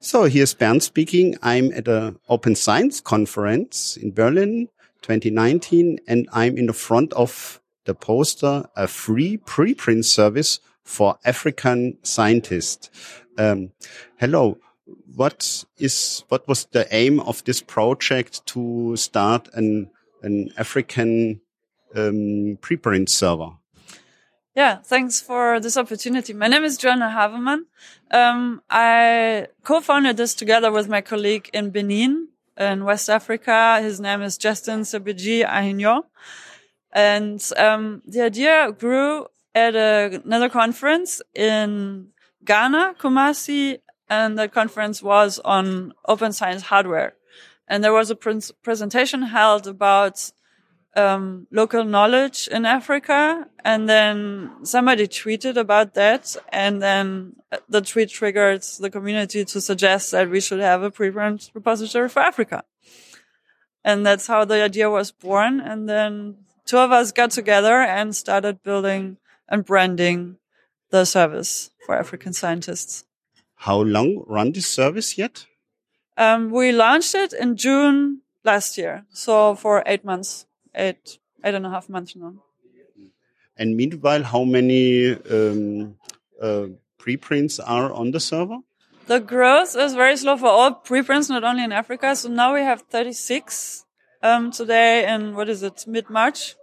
So here's Bernd speaking. I'm at a Open Science conference in Berlin 2019, and I'm in the front of the poster, a free preprint service for African scientists. Hello. What was the aim of this project to start an African preprint server? Yeah, thanks for this opportunity. My name is Joanna Havemann. I co-founded this together with my colleague in Benin, in West Africa. His name is Justin Sebeji Ahignon. And the idea grew at another conference in Ghana, Kumasi, and the conference was on open science hardware. And there was a presentation held about local knowledge in Africa, and then somebody tweeted about that, and then the tweet triggered the community to suggest that we should have a preprint repository for Africa. And that's how the idea was born. And then two of us got together and started building and branding the service for African scientists. How long run this service yet? We launched it in June last year, so for 8 months. 8.5 months now. And meanwhile, how many preprints are on the server? The growth is very slow for all preprints, not only in Africa. So now we have 36 today in, mid-March.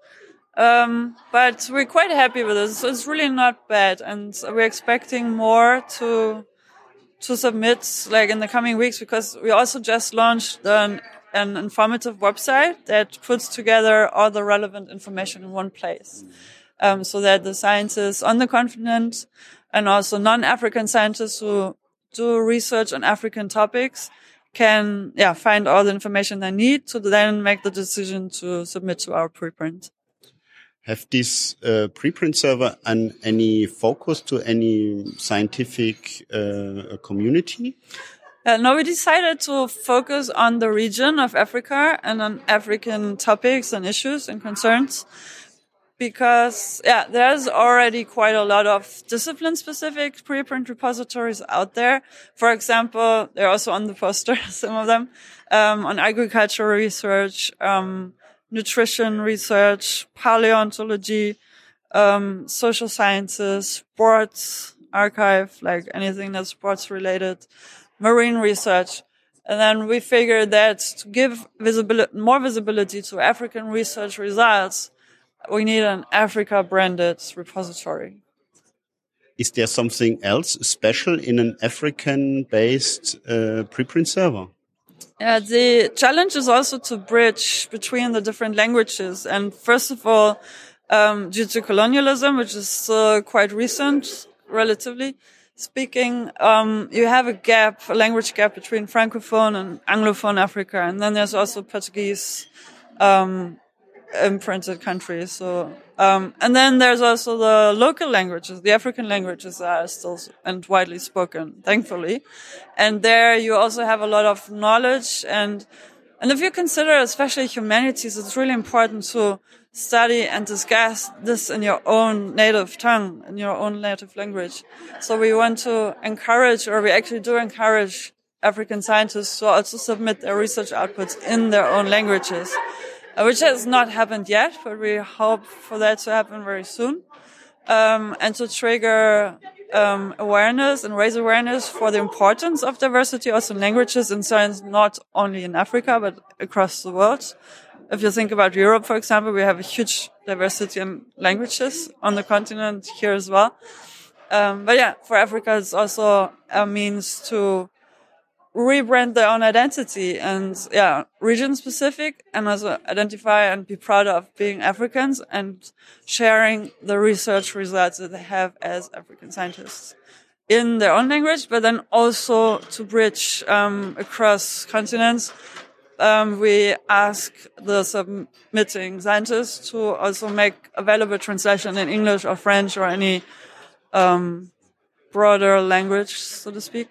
But we're quite happy with this. So it's really not bad. And we're expecting more to submit like in the coming weeks, because we also just launched an informative website that puts together all the relevant information in one place. So that the scientists on the continent and also non-African scientists who do research on African topics can, find all the information they need to then make the decision to submit to our preprint. Have this preprint server any focus to any scientific community? No, we decided to focus on the region of Africa and on African topics and issues and concerns, because, there's already quite a lot of discipline-specific preprint repositories out there. For example, they're also on the poster, some of them, on agricultural research, nutrition research, paleontology, social sciences, sports archive, like anything that's sports related, marine research. And then we figured that to give more visibility to African research results, we need an Africa-branded repository. Is there something else special in an African-based preprint server? Yeah, the challenge is also to bridge between the different languages. And first of all, due to colonialism, which is quite recent, relatively speaking, you have a language gap between Francophone and Anglophone Africa. And then there's also Portuguese, imprinted countries. So, and then there's also the local languages, the African languages that are still and widely spoken, thankfully. And there you also have a lot of knowledge. And if you consider especially humanities, it's really important to study and discuss this in your own native tongue, in your own native language. So we want to encourage, or we actually do encourage, African scientists to also submit their research outputs in their own languages, which has not happened yet, but we hope for that to happen very soon. And to trigger awareness and raise awareness for the importance of diversity also in languages and science, not only in Africa, but across the world. If you think about Europe, for example, we have a huge diversity in languages on the continent here as well. But for Africa, it's also a means to rebrand their own identity and, region specific, and also identify and be proud of being Africans and sharing the research results that they have as African scientists in their own language, but then also to bridge, across continents. We ask the submitting scientists to also make available translation in English or French or any broader language, so to speak.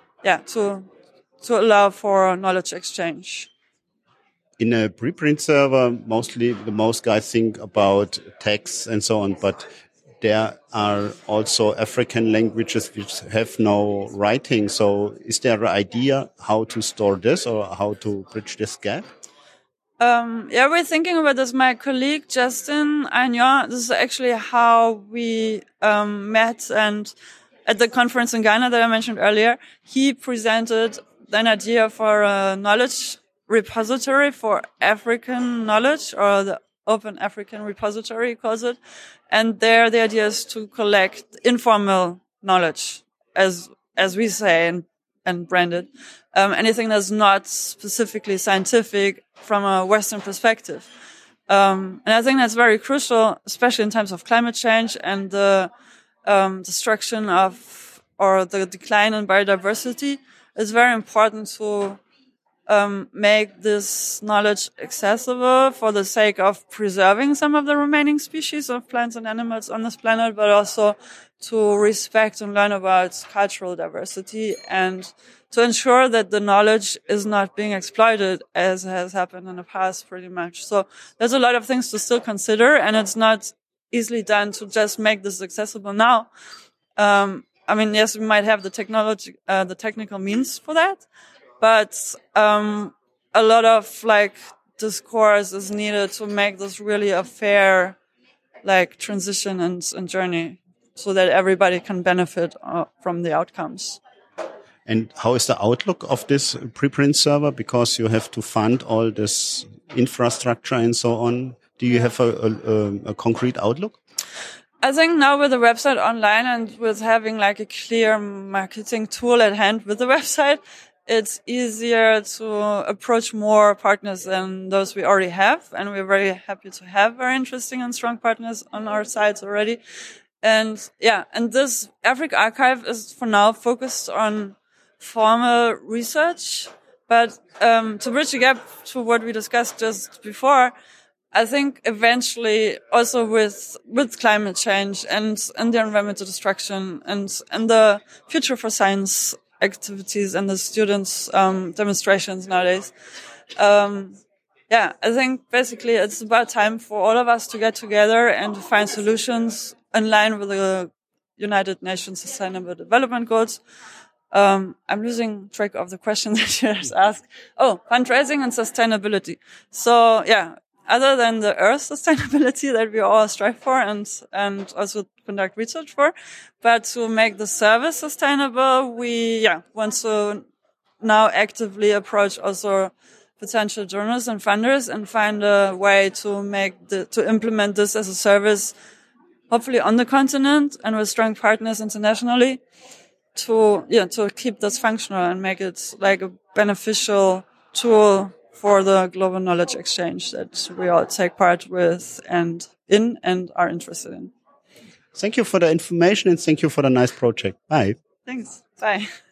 To allow for knowledge exchange. In a preprint server, mostly the most guys think about text and so on, but there are also African languages which have no writing. So is there an idea how to store this or how to bridge this gap? Yeah, we're thinking about this. My colleague, Justin Agnon, this is actually how we met, and at the conference in Ghana that I mentioned earlier, he presented an idea for a knowledge repository for African knowledge, or the Open African Repository, he calls it. And there the idea is to collect informal knowledge, as we say, and brand it. Anything that's not specifically scientific from a Western perspective. And I think that's very crucial, especially in times of climate change and the destruction of, or the decline in biodiversity. It's very important to make this knowledge accessible for the sake of preserving some of the remaining species of plants and animals on this planet, but also to respect and learn about cultural diversity and to ensure that the knowledge is not being exploited as has happened in the past pretty much. So there's a lot of things to still consider, and it's not easily done to just make this accessible now. I mean, yes, we might have the technology, the technical means for that, but a lot of discourse is needed to make this really a fair transition and journey, so that everybody can benefit from the outcomes. And how is the outlook of this preprint server? Because you have to fund all this infrastructure and so on. Do you have a concrete outlook? I think now with the website online and with having a clear marketing tool at hand with the website, it's easier to approach more partners than those we already have. And we're very happy to have very interesting and strong partners on our sites already. And this Africa Archive is for now focused on formal research. But to bridge the gap to what we discussed just before, I think eventually also with climate change and the environmental destruction and the future for science activities and the students' demonstrations nowadays. I think basically it's about time for all of us to get together and to find solutions in line with the United Nations Sustainable Development Goals. I'm losing track of the question that you just asked. Oh, fundraising and sustainability. So other than the earth sustainability that we all strive for and also conduct research for, but to make the service sustainable, we want to now actively approach also potential donors and funders and find a way to implement this as a service, hopefully on the continent and with strong partners internationally, to keep this functional and make it a beneficial tool for the global knowledge exchange that we all take part with and are interested in. Thank you for the information and thank you for the nice project. Bye. Thanks. Bye.